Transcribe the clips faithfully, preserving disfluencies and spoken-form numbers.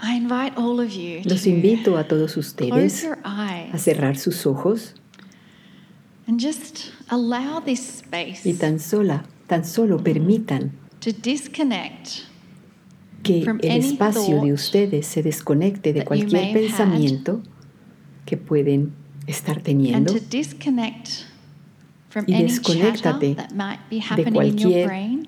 I invite all of you Los to invito a todos ustedes close your eyes a cerrar sus ojos and just allow this space y tan sola, tan solo permitan to disconnect que from el any espacio de thought ustedes se desconecte de that you may cualquier have pensamiento que pueden estar and teniendo to disconnect from y any chatter desconéctate that might be de happening in your cualquier brain.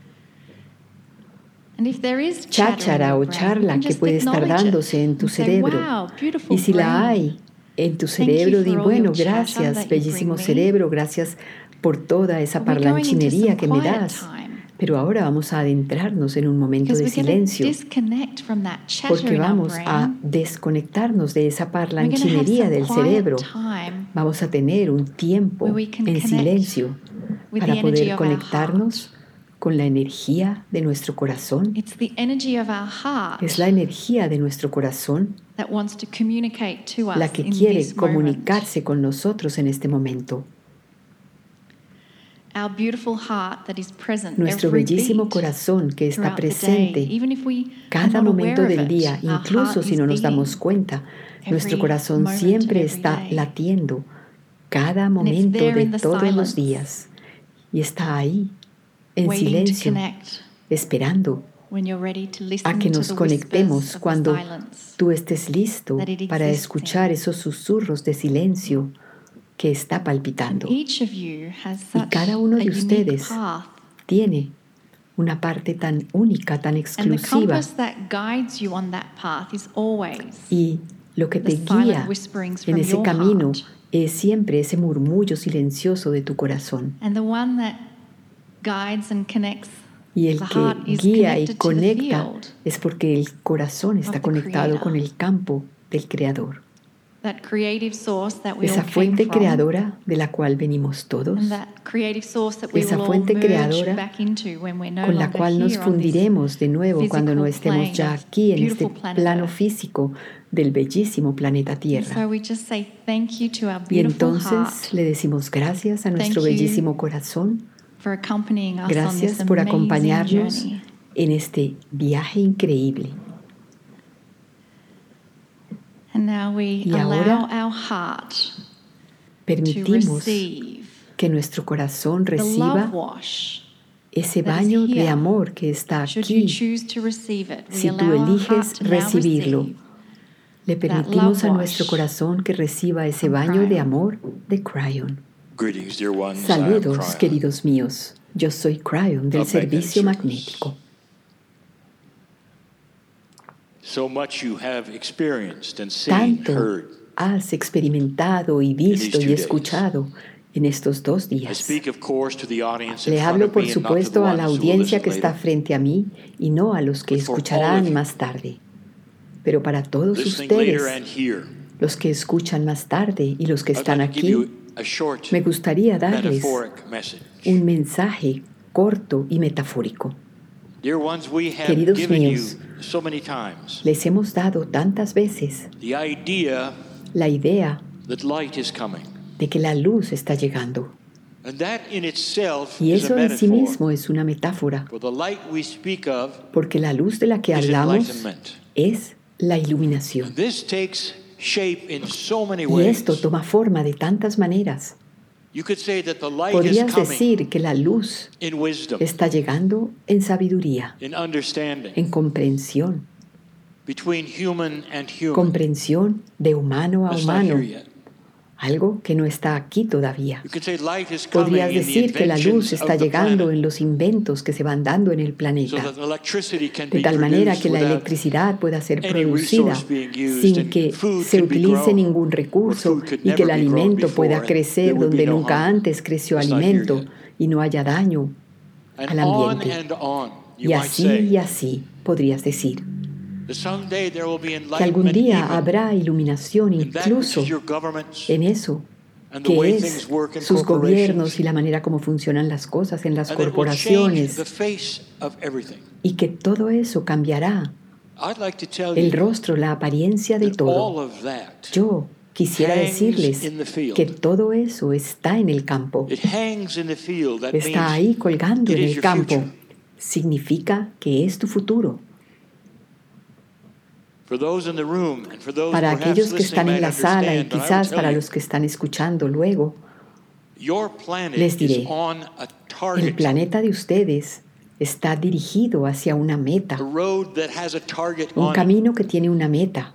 And if there is chatter in cháchara your o brain, you charla can que just puede estar acknowledge it dándose en tu and say, cerebro. wow, beautiful Y si la brain. hay en tu Thank you cerebro, for di all bueno, your chatter gracias, that you bellísimo bring me. cerebro, gracias por toda esa But we're going into parlanchinería some que me quiet das. time. Pero ahora vamos a adentrarnos en un momento Because de we're going to silencio, disconnect from that chatter porque in our vamos a brain. desconectarnos de esa We're going to have parlanchinería some del quiet cerebro. time Vamos a tener un tiempo where we can en connect silencio with para the energy poder of our conectarnos heart. con la energía de nuestro corazón. It's the energy of our heart Es la energía de nuestro corazón that wants to communicate to us la que in quiere this moment. comunicarse con nosotros en este momento. Our beautiful heart that is present Nuestro every bellísimo beat corazón que está throughout the day. presente Even if we are cada not momento aware of del it, día, our incluso heart si is no nos damos beating cuenta. Nuestro every corazón moment siempre of every está day. latiendo cada And it's momento there de in the todos los silence, días y está ahí en waiting to silencio, connect esperando when you're ready to a listen que to nos the whispers conectemos of the cuando silence tú estés listo that it para exists escuchar in. esos susurros de silencio que está And palpitando. each of you has Y such cada uno a de unique ustedes path. tiene una parte tan única, tan And the exclusiva, compass that guides you on that path is always y lo que the te silent guía whisperings en from ese your camino heart. es siempre ese murmullo silencioso de tu corazón. And the one that guides and connects Y el the que heart is guía y connected to the conecta field es porque el corazón está of the conectado con Creator. el campo del Creador. That creative source that we Esa all came fuente from, creadora de la cual venimos todos, and that creative source that we esa will all fuente merge creadora back into when we're no con la longer cual nos here on this fundiremos de nuevo cuando no physical estemos plane ya of aquí en este beautiful planet plano Earth. físico del bellísimo planeta And Tierra. so we just say thank you to our Y beautiful entonces heart le decimos gracias a nuestro Thank you bellísimo corazón, for accompanying us on this gracias por amazing acompañarnos journey. en este viaje increíble. And now we Y allow ahora our heart to permitimos receive que nuestro corazón the love reciba wash. ese that is baño de here. amor que está Should you aquí. choose to receive it, we Si tú allow our eliges heart to now recibirlo, receive le that permitimos love a nuestro wash corazón que reciba ese from baño de Cryon. amor de Cryon. Greetings, dear ones. I am Saludos, Cryon. queridos míos. Yo soy Cryon del Of Servicio Magnetic Service. Magnético. So much you have experienced and seen, Tanto heard. has experimentado y visto these y two escuchado en estos dos I días. speak, of course, to the audience in Le front hablo, of por me and not to the supuesto, a la ones who will audiencia listen que está later. frente a mí y no a los que But for all of escucharán you, más tarde. Pero para todos Listening later ustedes, and here, los que escuchan más tarde y los que I'd están like to give aquí, you a short, me gustaría darles metaphoric message. un mensaje corto y metafórico. Dear ones, we have Queridos given míos, you so many times les hemos dado tantas veces the idea la idea that light is coming. de que la luz está llegando. And that in itself Y is a eso en sí metaphor. mismo es una metáfora, For the light we speak of porque la luz de la que is hablamos enlightenment. es la iluminación. And this takes shape in so many Y ways. esto toma forma de tantas maneras. You could say that the light is Podrías coming decir que la luz in wisdom, está llegando en sabiduría, in understanding, en comprensión, between human and human. comprensión de humano a That's not humano, here yet. algo que no está aquí todavía. You could say light is coming Podrías in the decir que la luz inventions está of the llegando planet, en los inventos que se van dando en el so planeta, that electricity can de be tal manera produced que la without electricidad pueda ser any producida resource being used, sin and que food se can be utilice grown ningún where recurso food could y que el never be grown alimento before, pueda and crecer there would donde be no nunca hunger. antes creció That's not here alimento yet. y no haya daño And al on ambiente. and on, you Y might así say, y así podrías decir that someday there will be que algún enlightenment día even habrá iluminación in that which incluso is your governments en eso, and the que way es things work in sus gobiernos corporations, y la manera como funcionan las cosas en las and it will change corporaciones, the face of everything. y que todo eso cambiará I'd like to tell el you rostro, la apariencia de that all todo. of that Yo quisiera hangs decirles in the field. que todo eso está en el campo, It hangs in the field. That está means ahí colgando it en is el your campo. future. Significa que es tu futuro. For those in the room and for those Para perhaps aquellos que listening están en might la sala y understand, but I will quizás tell para you, los que están escuchando luego, your planet les diré, is on a el target. planeta de ustedes está dirigido hacia una meta, A road that has a target un on it. camino que tiene una meta,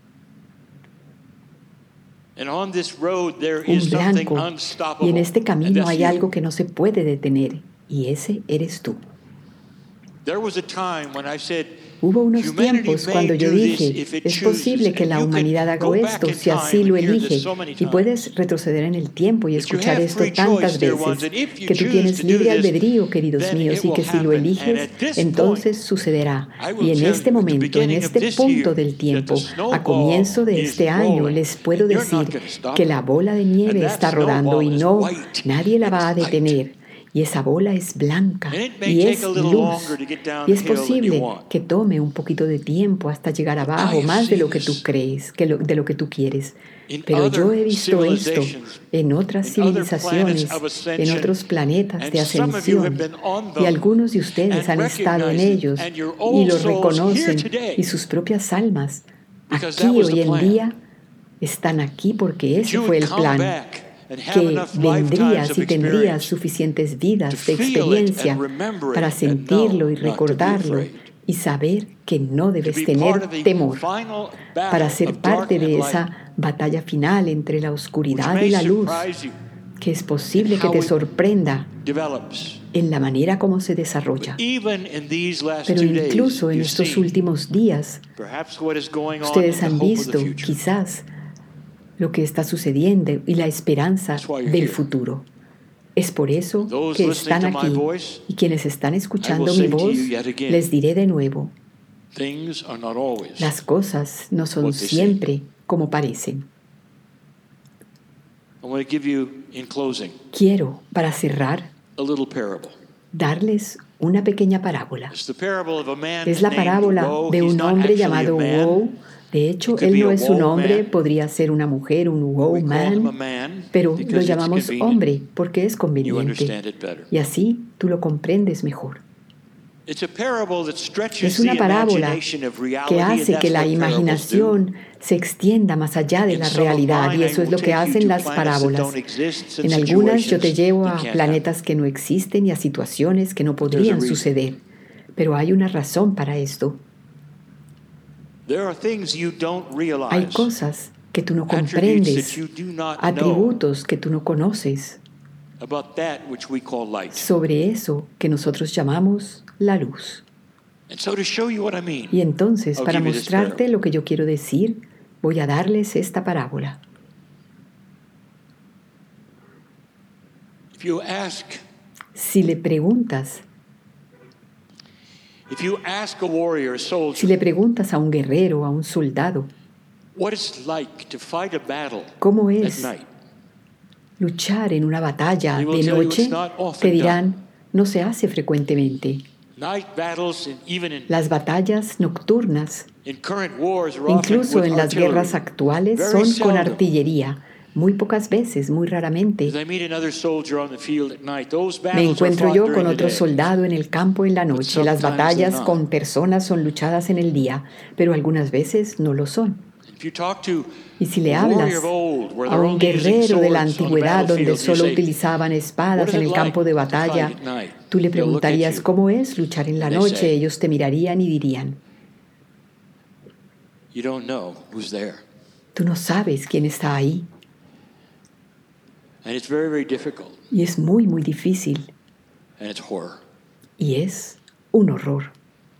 And on this road there un is something blanco, unstoppable. y en este And camino that's hay you. algo que no se puede detener, y ese eres tú. There was a time when I said, Hubo unos humanity tiempos may cuando yo do this dije, if it es chooses. posible que And la you can humanidad haga go back esto in si así time lo and hear this elige, so many y times. puedes retroceder en el tiempo y That you escuchar have esto free tantas choice, dear ones, veces, and if you que tú choose tienes to do libre this, albedrío, queridos then míos, it y will que si lo happen. And eliges, at this entonces point, sucederá. I will Y en tell este you, at the momento, en beginning of este this punto year, del that tiempo, the a snowball comienzo de is este año, rolling, les puedo and you're not decir gonna stop que it. la bola de nieve And that está rodando y snowball is no, white, nadie la and va a it's light. detener. Y esa bola es blanca And it may y take es a little luz. longer to get Y es downhill than you posible want. que tome un poquito de tiempo hasta llegar But now abajo, you más de see lo que this. tú crees, que lo- de lo que tú quieres. In Pero yo other he visto esto civilizations, en otras in other civilizaciones, planets of en ascension, otros planetas and de some of you have ascensión. been on Y them algunos de ustedes and han estado en recognize it, ellos and your y own lo souls here reconocen, today, y sus propias almas because that aquí was the hoy en plan. día están aquí porque That ese you fue would el come plan. back and have Que enough lifetimes vendrías of y tendrías experience suficientes to vidas de feel it experiencia and remember para it and sentirlo know y not to be recordarlo afraid. y saber que no To debes be tener part of the temor, final para battle ser of dark parte de and light, esa batalla final entre la which oscuridad y may la luz, surprise you que es posible in que how te it sorprenda develops. en la manera como se desarrolla. But even in these last Pero two days, incluso en you've estos seen últimos días, perhaps what is going on in ustedes the han hope of the visto future. quizás lo que está sucediendo y la esperanza That's why you're del here. futuro. Es por eso Those que listening están to my aquí, voice, y quienes están escuchando I will mi say to voz, you yet again, les diré de nuevo, things are not always las cosas no son what they siempre como parecen. I want to give you, in closing, Quiero, para cerrar, a little parable. darles una pequeña parábola. It's the parable of a man Es la named parábola Woe. de He's un not hombre actually a llamado man. Woe. De hecho, He could él be no a es un woe hombre, man. podría ser una mujer, un Woe We call him a man, man pero lo because it's llamamos convenient. hombre porque es You conveniente. understand it better. Y así tú lo comprendes mejor. It's a parable that stretches Es una the parábola imagination of reality, que and hace that's que la what parables do. imaginación se extienda más allá de In la some of realidad, y mine, I eso es will lo que take you hacen to las planets that parábolas. don't exist and En algunas yo te situations llevo that a can't planetas que no existen y a situaciones que no there's a podrían reason. suceder. Pero hay una razón para esto. There are things you don't realize, Hay cosas que tú no attributes comprendes, that you do not know atributos que tú no conoces about that which we call light. sobre eso que nosotros llamamos la luz. And so to show you what I mean, Y entonces, I'll para give you this mostrarte parable. lo que yo quiero decir, voy a darles esta parábola. If you ask, Si le preguntas, if you ask a warrior, a si soldier, le preguntas a un guerrero, a un soldado, what it's like to fight a battle ¿cómo at es night? luchar en una batalla They will de tell you noche? it's not often Te dirán, no se hace frecuentemente. Night battles, and even in, Las batallas nocturnas, in current wars, are often incluso with en las artillery. guerras actuales, Very son con seldom. artillería. Muy pocas veces, muy As raramente, I meet another soldier on the field at night, those me battles are encuentro fought yo during con the otro day. soldado en el campo en la noche. Las sometimes batallas they're not. con personas son luchadas en el día, pero algunas veces no lo son. If you talk to Y si le a hablas warrior of old, where a they're un only using guerrero de la swords on the antigüedad donde battlefield, you solo say, utilizaban "What espadas is en it el like campo de to batalla, fight at night?" tú le They'll look at preguntarías you. cómo es luchar en la And they noche. say, Ellos te mirarían y dirían, You don't know who's there. tú no sabes quién está ahí. And it's very, very difficult. Y es muy, muy difícil. And it's horror. Y es un horror.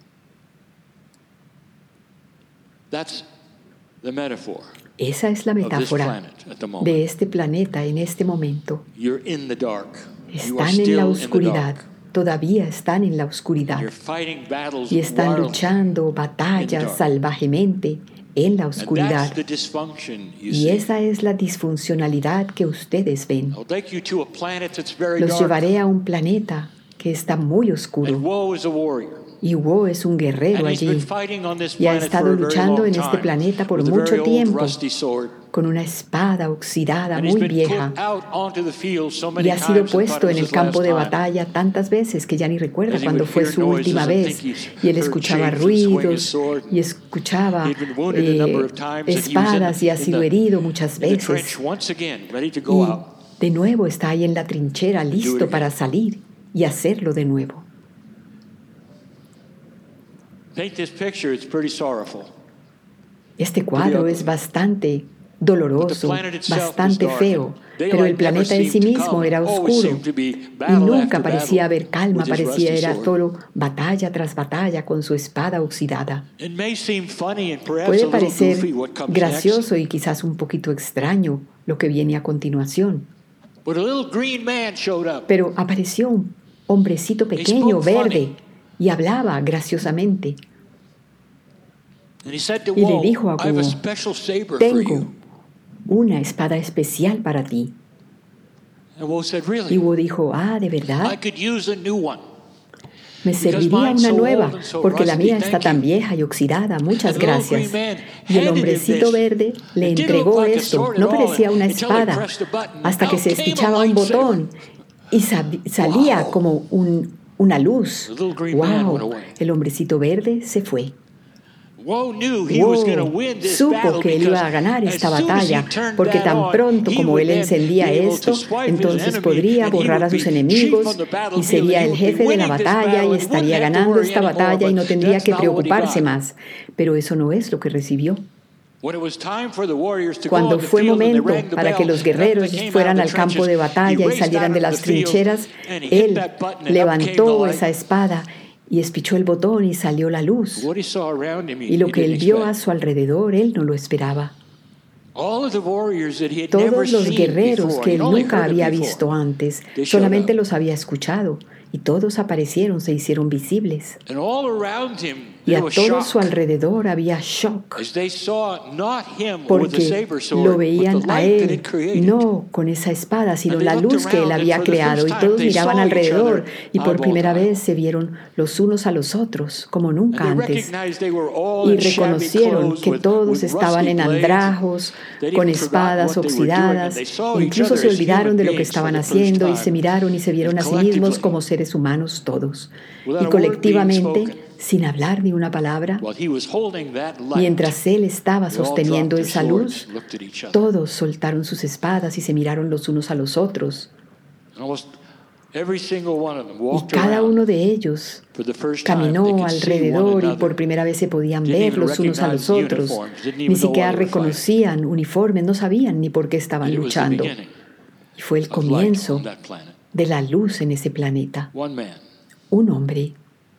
That's the metaphor Esa es la of this metáfora planet at the moment. de este planeta en este momento. You're in the dark. You are Están en still la in the oscuridad. dark. Todavía están en la oscuridad. You're fighting battles Y están wildly. luchando batallas salvajemente en la And oscuridad. that's the dysfunction you Y see. esa es la disfuncionalidad que ustedes ven. I'll take you to a planet that's very Los dark. llevaré a un planeta que está muy And oscuro. woe is a warrior. Y Wo es un guerrero And he's been allí fighting on this y ha planet estado for a very luchando long en este time planeta por with a mucho very old tiempo rusty sword. con una espada oxidada And he's muy been vieja. put out onto the field so Y many ha sido times and thought puesto it en was el his campo last de time. batalla tantas veces que ya ni recuerda As he cuándo would fue hear su noises última and vez. think he's Y él heard escuchaba shapes and swing his ruidos sword. y escuchaba He'd been wounded a number eh, of times and he was in espadas y ha the- sido in the- herido muchas in the veces. trench once again, ready to go Y out. de nuevo está ahí en la trinchera, do it listo again. para salir y hacerlo de nuevo. Paint this picture, it's pretty sorrowful. Este cuadro ugly. es bastante doloroso, But the planet itself bastante was dark. feo, Daylight pero el never planeta en sí seemed to mismo come. era Always oscuro seemed to be y battle nunca after parecía battle haber calma, with his parecía rusty era sword. solo batalla tras batalla con su espada oxidada. It may seem funny and perhaps a Puede little parecer goofy what comes gracioso next, y quizás un poquito extraño lo que viene a continuación, but a little green man showed up. pero apareció un hombrecito pequeño, spoke funny. verde, y hablaba graciosamente. And he said to Y le Woe, dijo a I have a Wo, special saber for tengo you. una espada especial para ti. And Woe said, Y really? Wo dijo, ah, ¿de I verdad? could use a new one. Me Because serviría mine's una so nueva, old and so porque la rusty, mía está thank tan you. vieja y oxidada. Muchas And the little gracias. green man Y el handed him hombrecito this. verde le It didn't entregó look like a esto. sword at No all parecía una until he espada, pressed a button. hasta que Out se came a espichaba un lightsaber. botón y sab- salía Wow. como un- una luz. The little green man went ¡Wow! away. El hombrecito verde se fue. Woe knew he was going to Wow, win this supo battle que él because iba a ganar as esta soon as he batalla, turned porque that tan on, pronto he como would él then encendía be able esto, to swipe his entonces enemy podría and he borrar a would sus be enemigos chief on the y battlefield sería and he el would be jefe de la winning this batalla battle y and wouldn't estaría have to ganando worry esta anymore, batalla y but no tendría that's que not what he preocuparse got. más. Pero eso no es lo que recibió. When it was time for the warriors to go Cuando on the fue field and they momento rang the para que bell, los and up guerreros they came out fueran of al the campo de trenches, batalla he y raced salieran out de into las the field, trincheras, and he hit él that button and up came the levantó light. esa espada y espichó el botón y salió la luz. What he saw around him, he, Y lo he que didn't él vio a expect. su alrededor, él no lo esperaba. All of the warriors that he had never Todos los seen guerreros before, que he'd él only nunca heard of había before, visto antes, they showed solamente up. los había escuchado, y todos aparecieron, se hicieron visibles. And all around him, Y there a was todo su shock alrededor había shock, as they saw not him with a porque saber sword, lo but the veían a light that él, it created. no con esa espada, sino And they la looked luz que él around, and había for the creado, y first time todos they miraban saw each alrededor, other y por eyeball to primera eye. vez se vieron los unos a los otros, como And nunca they antes. recognized they were all Y in shabby reconocieron clothes que with- todos with estaban rusty en blades. andrajos, They'd con even forgotten espadas what they were doing, and oxidadas, they saw each incluso other se as olvidaron human de lo que beings for estaban the first haciendo y time. se miraron y se vieron And a sí mismos collectively, como seres humanos todos. without Y a word being colectivamente, spoken, sin hablar ni una palabra, while he was holding that light, mientras él estaba they all sosteniendo dropped esa their luz, swords, looked at each other. todos soltaron sus espadas y se miraron los unos a los otros. And almost every single one of them Y walked cada around uno de ellos for the first time. They caminó could see one alrededor y another. por primera vez se podían Didn't ver even los unos a recognize los otros. uniforms, didn't even Ni know siquiera why they were reconocían uniformes, no sabían ni por qué estaban And it was the luchando. beginning Y fue el of light comienzo on that planet. de la luz en ese planeta. One man. Un hombre.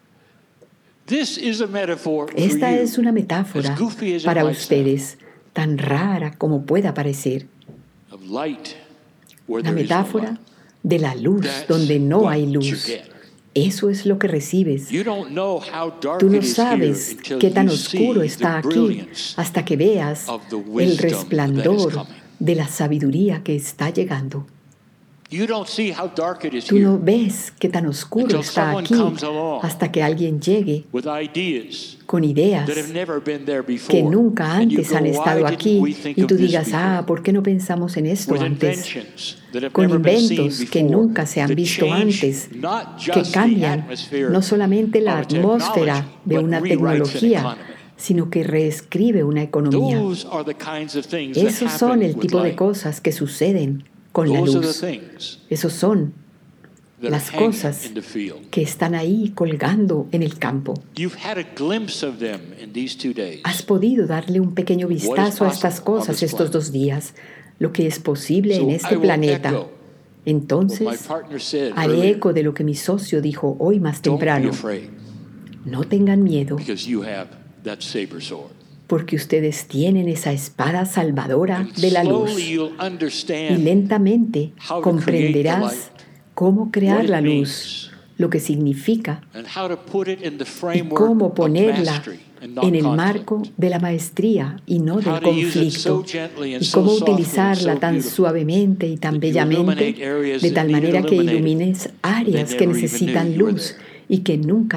This is a metaphor for Esta you. es una metáfora As goofy as it para might ustedes, tan rara como pueda parecer. Of light where La there is no metáfora light. de la luz That's donde no what hay you luz. get. Eso es lo que recibes. You don't know how dark Tú no it is sabes here until qué tan you oscuro see está the aquí brilliance hasta que veas of the el wisdom that is resplandor coming. de la sabiduría que está llegando. You don't see how dark it is Tú here no ves qué tan oscuro until está someone aquí comes along hasta que alguien llegue with ideas con ideas that have never been there before. que nunca And you antes go, han "Why estado didn't aquí we think y of tú this digas, before?" ah, ¿por qué no pensamos en esto With antes? inventions that have Con never been seen inventos que before, nunca se han that visto change antes, not que just the cambian atmosphere no solamente la of a atmósfera technology, de but una rewrites an tecnología, economy. sino que reescribe una economía. Those are the kinds of things that Esos son happen el with tipo de light. cosas que suceden con la Those are the luz. things Esos son that las are hanging cosas in the field. que están ahí colgando en el campo. You've had a glimpse of them in these two days. Has podido darle un pequeño vistazo a estas possible on cosas this estos planet? dos días, lo que es posible So en I este will planeta. echo what my Entonces, partner said haré earlier. eco de lo que mi socio dijo hoy más Don't be temprano. afraid, No tengan miedo, because you have that saber sword. porque ustedes tienen esa espada salvadora And de la luz. slowly you'll Y understand lentamente how to create the comprenderás light, cómo crear what it la luz, means, lo que significa and how to put it in the y framework cómo of ponerla mastery and not en el conflict. marco de la maestría y no How del to use it so conflicto, gently and y so cómo softly and utilizarla so tan beautifully suavemente y tan that you bellamente, illuminate areas de that tal needed manera que illuminated ilumines áreas they que never even necesitan knew you were luz there. y que nunca su- Like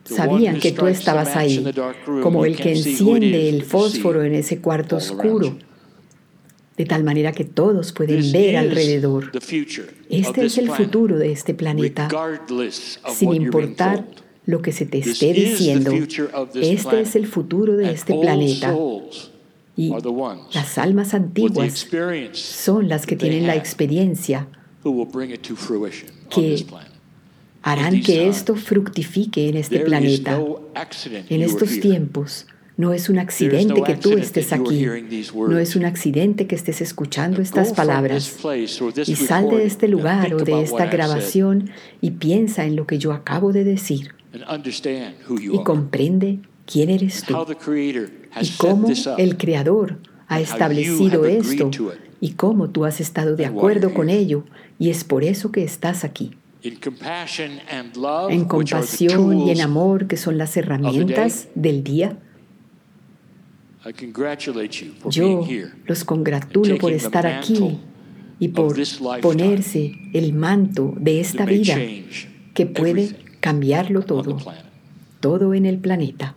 sabían que tú estabas ahí, como el que enciende el fósforo en ese cuarto oscuro, de tal manera que todos pueden ver alrededor. Este es el futuro de este planeta, sin importar lo que se te esté diciendo. Este es el futuro de este planeta. Y las almas antiguas son las que tienen la experiencia que harán que esto fructifique en este planeta. En estos tiempos, no es un accidente que tú estés aquí. No es un accidente que estés escuchando estas palabras. Y sal de este lugar o de esta grabación y piensa en lo que yo acabo de decir. Y comprende quién eres tú y cómo el Creador ha establecido esto y cómo tú has estado de acuerdo con ello, y es por eso que estás aquí. En compasión y en amor, que son las herramientas del día, yo los congratulo por estar aquí y por ponerse el manto de esta vida que puede cambiarlo todo, todo en el planeta.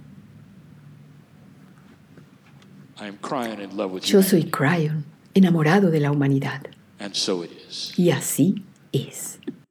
Yo soy Cryon, enamorado de la humanidad. Y así es.